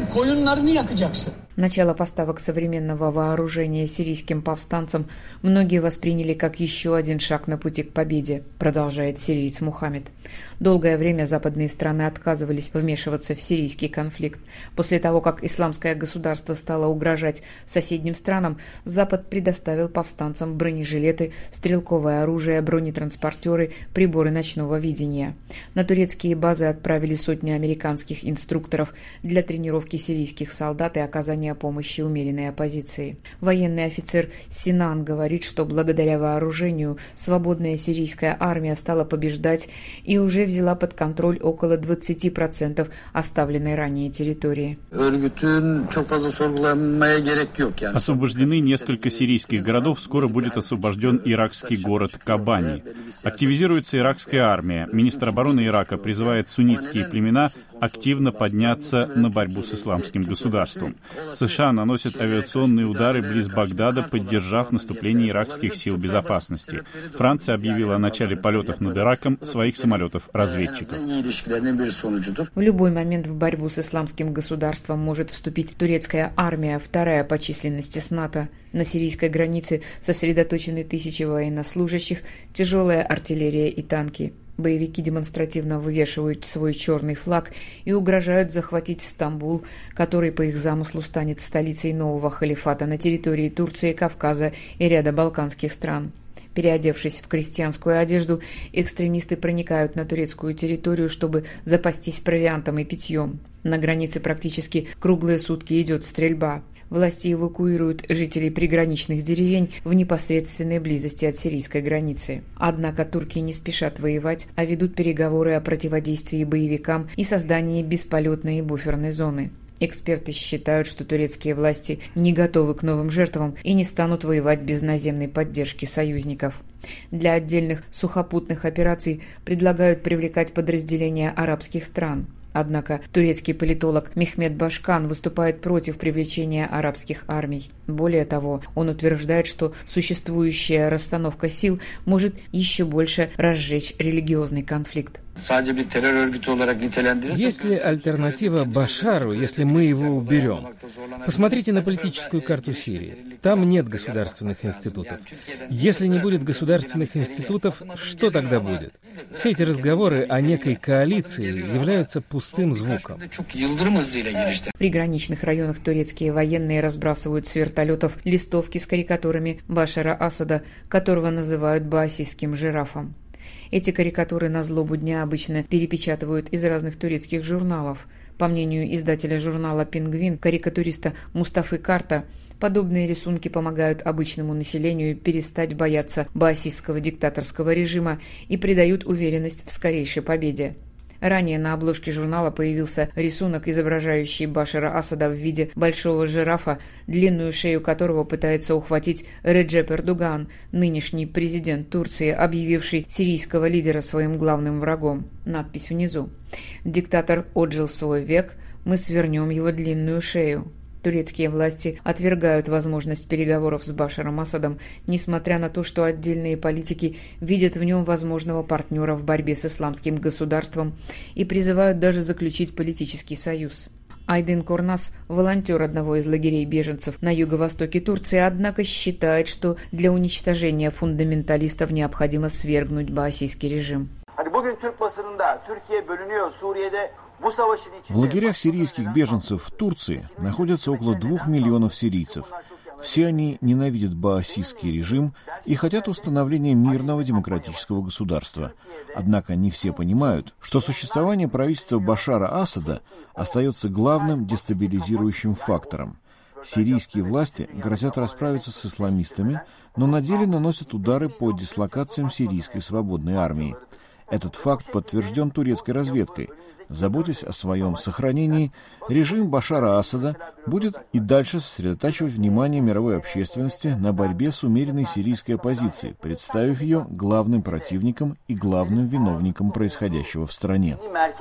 Начало поставок современного вооружения сирийским повстанцам многие восприняли как еще один шаг на пути к победе, продолжает сириец Мухаммед. Долгое время западные страны отказывались вмешиваться в сирийский конфликт. После того, как исламское государство стало угрожать соседним странам, Запад предоставил повстанцам бронежилеты, стрелковое оружие, бронетранспортеры, приборы ночного видения. На турецкие базы отправили сотни американских инструкторов для тренировки сирийских солдат и оказания помощи умеренной оппозиции. Военный офицер Синан говорит, что благодаря вооружению свободная сирийская армия стала побеждать и уже взяла под контроль около 20% оставленной ранее территории. Освобождены несколько сирийских городов, скоро будет освобожден иракский город Кобани. Активизируется иракская армия. Министр обороны Ирака призывает суннитские племена активно подняться на борьбу с исламским государством. США наносят авиационные удары близ Багдада, поддержав наступление иракских сил безопасности. Франция объявила о начале полетов над Ираком своих самолетов-разведчиков. В любой момент в борьбу с исламским государством может вступить турецкая армия, вторая по численности с НАТО. На сирийской границе сосредоточены тысячи военнослужащих, тяжелая артиллерия и танки. Боевики демонстративно вывешивают свой черный флаг и угрожают захватить Стамбул, который по их замыслу станет столицей нового халифата на территории Турции, Кавказа и ряда балканских стран. Переодевшись в крестьянскую одежду, экстремисты проникают на турецкую территорию, чтобы запастись провиантом и питьем. На границе практически круглые сутки идет стрельба. Власти эвакуируют жителей приграничных деревень в непосредственной близости от сирийской границы. Однако турки не спешат воевать, а ведут переговоры о противодействии боевикам и создании бесполетной и буферной зоны. Эксперты считают, что турецкие власти не готовы к новым жертвам и не станут воевать без наземной поддержки союзников. Для отдельных сухопутных операций предлагают привлекать подразделения арабских стран. Однако турецкий политолог Мехмет Башкан выступает против привлечения арабских армий. Более того, он утверждает, что существующая расстановка сил может еще больше разжечь религиозный конфликт. Есть ли альтернатива Башару, если мы его уберем? Посмотрите на политическую карту Сирии. Там нет государственных институтов. Если не будет государственных институтов, что тогда будет? Все эти разговоры о некой коалиции являются пустым звуком. В приграничных районах турецкие военные разбрасывают с вертолетов листовки с карикатурами Башара Асада, которого называют баасистским жирафом. Эти карикатуры на злобу дня обычно перепечатывают из разных турецких журналов. По мнению издателя журнала «Пингвин», карикатуриста Мустафы Карта, подобные рисунки помогают обычному населению перестать бояться баасистского диктаторского режима и придают уверенность в скорейшей победе. Ранее на обложке журнала появился рисунок, изображающий Башара Асада в виде большого жирафа, длинную шею которого пытается ухватить Реджеп Эрдоган, нынешний президент Турции, объявивший сирийского лидера своим главным врагом. Надпись внизу: «Диктатор отжил свой век, мы свернем его длинную шею». Турецкие власти отвергают возможность переговоров с Башаром Асадом, несмотря на то, что отдельные политики видят в нем возможного партнера в борьбе с исламским государством и призывают даже заключить политический союз. Айдын Корнас, волонтер одного из лагерей беженцев на юго-востоке Турции, однако считает, что для уничтожения фундаменталистов необходимо свергнуть баасистский режим. В лагерях сирийских беженцев в Турции находятся около 2 миллионов сирийцев. Все они ненавидят баасистский режим и хотят установления мирного демократического государства. Однако не все понимают, что существование правительства Башара Асада остается главным дестабилизирующим фактором. Сирийские власти грозят расправиться с исламистами, но на деле наносят удары по дислокациям сирийской свободной армии. Этот факт подтвержден турецкой разведкой. Заботясь о своем сохранении, режим Башара Асада будет и дальше сосредотачивать внимание мировой общественности на борьбе с умеренной сирийской оппозицией, представив ее главным противником и главным виновником происходящего в стране.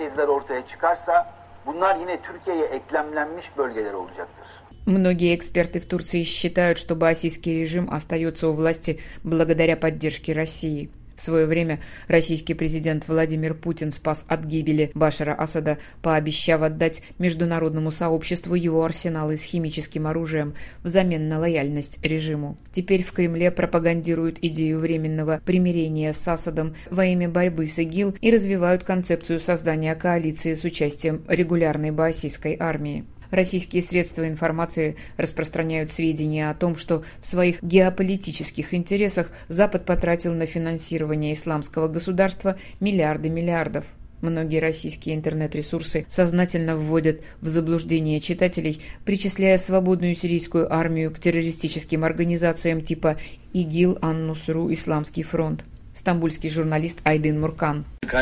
Многие эксперты в Турции считают, что баасистский режим остается у власти благодаря поддержке России. В свое время российский президент Владимир Путин спас от гибели Башара Асада, пообещав отдать международному сообществу его арсеналы с химическим оружием взамен на лояльность режиму. Теперь в Кремле пропагандируют идею временного примирения с Асадом во имя борьбы с ИГИЛ и развивают концепцию создания коалиции с участием регулярной баасистской армии. Российские средства информации распространяют сведения о том, что в своих геополитических интересах Запад потратил на финансирование исламского государства миллиарды миллиардов. Многие российские интернет-ресурсы сознательно вводят в заблуждение читателей, причисляя свободную сирийскую армию к террористическим организациям типа ИГИЛ, Ан-Нусру, Исламский фронт. Стамбульский журналист Айдын Муркан.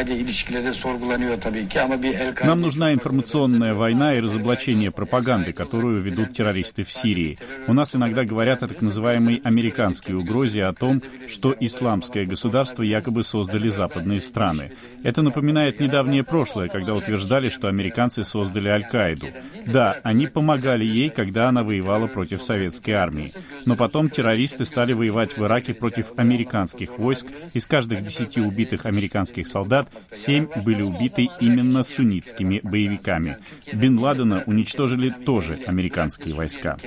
Нам нужна информационная война и разоблачение пропаганды, которую ведут террористы в Сирии. У нас иногда говорят о так называемой американской угрозе, о том, что исламское государство якобы создали западные страны. Это напоминает недавнее прошлое, когда утверждали, что американцы создали Аль-Каиду. Да, они помогали ей, когда она воевала против советской армии. Но потом террористы стали воевать в Ираке против американских войск. Из каждых 10 убитых американских солдат 7 были убиты именно суннитскими боевиками. Бин Ладена уничтожили тоже американские войска.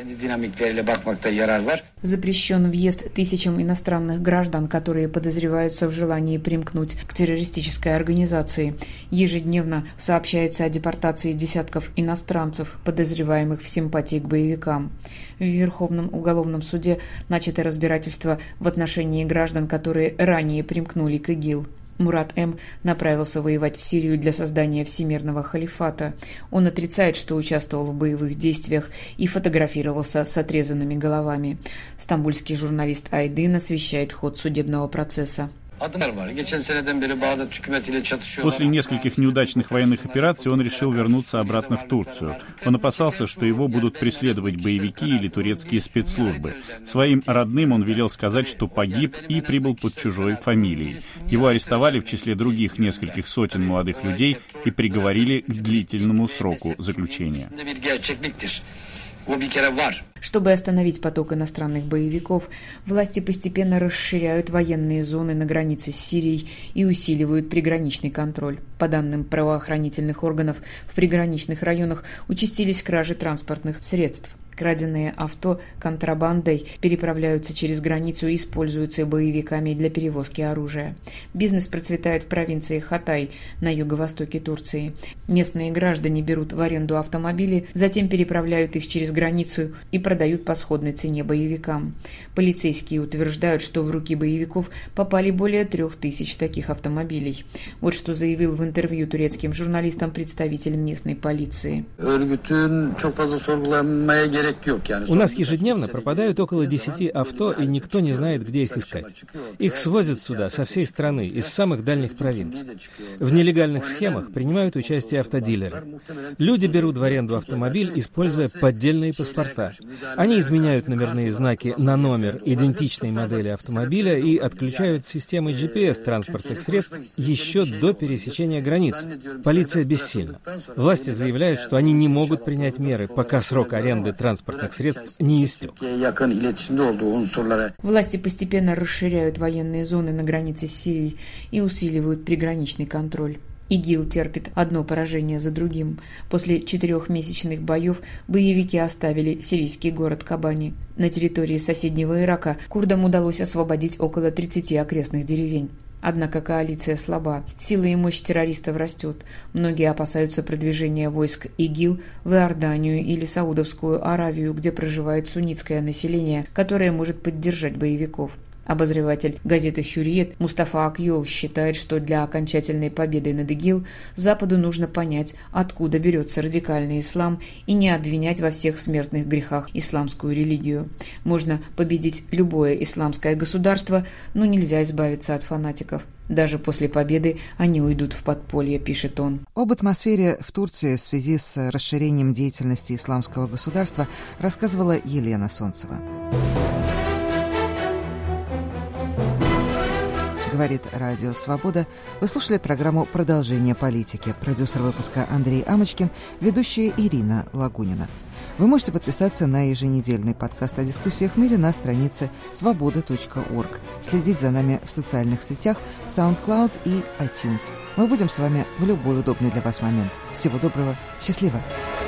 Запрещен въезд тысячам иностранных граждан, которые подозреваются в желании примкнуть к террористической организации. Ежедневно сообщается о депортации десятков иностранцев, подозреваемых в симпатии к боевикам. В Верховном уголовном суде начато разбирательство в отношении граждан, которые ранее примкнули к ИГИЛ. Мурат М. направился воевать в Сирию для создания всемирного халифата. Он отрицает, что участвовал в боевых действиях и фотографировался с отрезанными головами. Стамбульский журналист Айдын освещает ход судебного процесса. После нескольких неудачных военных операций он решил вернуться обратно в Турцию. Он опасался, что его будут преследовать боевики или турецкие спецслужбы. Своим родным он велел сказать, что погиб и прибыл под чужой фамилией. Его арестовали в числе других нескольких сотен молодых людей и приговорили к длительному сроку заключения. Чтобы остановить поток иностранных боевиков, власти постепенно расширяют военные зоны на границе с Сирией и усиливают приграничный контроль. По данным правоохранительных органов, в приграничных районах участились кражи транспортных средств. Краденые авто контрабандой переправляются через границу и используются боевиками для перевозки оружия. Бизнес процветает в провинции Хатай на юго-востоке Турции. Местные граждане берут в аренду автомобили, затем переправляют их через границу и продают по сходной цене боевикам. Полицейские утверждают, что в руки боевиков попали более 3000 таких автомобилей. Вот что заявил в интервью турецким журналистам представитель местной полиции. У нас ежедневно пропадают около 10 авто, и никто не знает, где их искать. Их свозят сюда со всей страны, из самых дальних провинций. В нелегальных схемах принимают участие автодилеры. Люди берут в аренду автомобиль, используя поддельные паспорта. Они изменяют номерные знаки на номер идентичной модели автомобиля и отключают системы GPS транспортных средств еще до пересечения границ. Полиция бессильна. Власти заявляют, что они не могут принять меры, пока срок аренды транспортных средств не истек. Власти постепенно расширяют военные зоны на границе с Сирией и усиливают приграничный контроль. ИГИЛ терпит одно поражение за другим. После 4-месячных боев боевики оставили сирийский город Кобани. На территории соседнего Ирака курдам удалось освободить около 30 окрестных деревень. Однако коалиция слаба, сила и мощь террористов растет. Многие опасаются продвижения войск ИГИЛ в Иорданию или Саудовскую Аравию, где проживает суннитское население, которое может поддержать боевиков. Обозреватель газеты «Хюриет» Мустафа Акьол считает, что для окончательной победы над ИГИЛ Западу нужно понять, откуда берется радикальный ислам, и не обвинять во всех смертных грехах исламскую религию. Можно победить любое исламское государство, но нельзя избавиться от фанатиков. Даже после победы они уйдут в подполье, пишет он. Об атмосфере в Турции в связи с расширением деятельности исламского государства рассказывала Елена Солнцева. Говорит Радио Свобода. Вы слушали программу «Продолжение политики». Продюсер выпуска Андрей Амочкин, ведущая Ирина Лагунина. Вы можете подписаться на еженедельный подкаст о дискуссиях в мире на странице свобода.орг, следить за нами в социальных сетях, в SoundCloud и iTunes. Мы будем с вами в любой удобный для вас момент. Всего доброго, счастливо!